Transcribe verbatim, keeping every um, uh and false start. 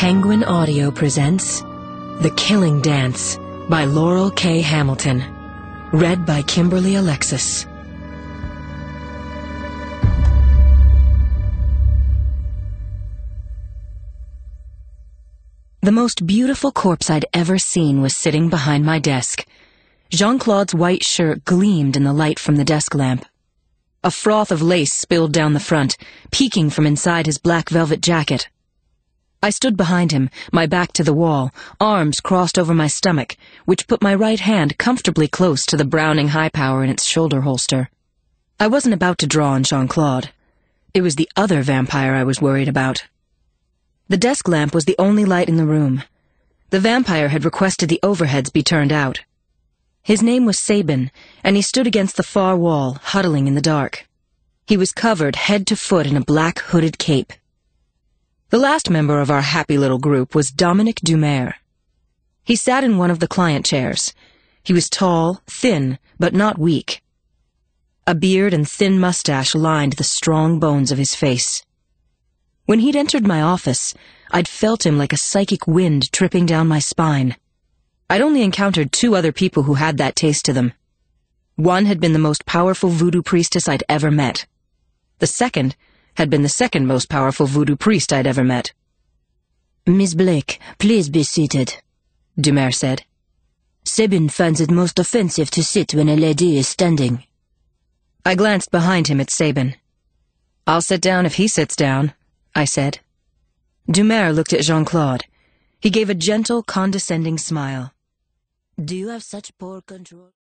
Penguin Audio presents The Killing Dance by Laurel K. Hamilton. Read by Kimberly Alexis. The most beautiful corpse I'd ever seen was sitting behind my desk. Jean-Claude's white shirt gleamed in the light from the desk lamp. A froth of lace spilled down the front, peeking from inside his black velvet jacket. I stood behind him, my back to the wall, arms crossed over my stomach, which put my right hand comfortably close to the Browning Hi-Power in its shoulder holster. I wasn't about to draw on Jean-Claude. It was the other vampire I was worried about. The desk lamp was the only light in the room. The vampire had requested the overheads be turned out. His name was Sabin, and he stood against the far wall, huddling in the dark. He was covered head to foot in a black hooded cape. The last member of our happy little group was Dominique Dumer. He sat in one of the client chairs. He was tall, thin, but not weak. A beard and thin mustache lined the strong bones of his face. When he'd entered my office, I'd felt him like a psychic wind tripping down my spine. I'd only encountered two other people who had that taste to them. One had been the most powerful voodoo priestess I'd ever met. The second had been the second most powerful voodoo priest I'd ever met. "Miss Blake, please be seated," Dumer said. "Sabin finds it most offensive to sit when a lady is standing." I glanced behind him at Sabin. "I'll sit down if he sits down," I said. Dumer looked at Jean-Claude. He gave a gentle, condescending smile. "Do you have such poor control?"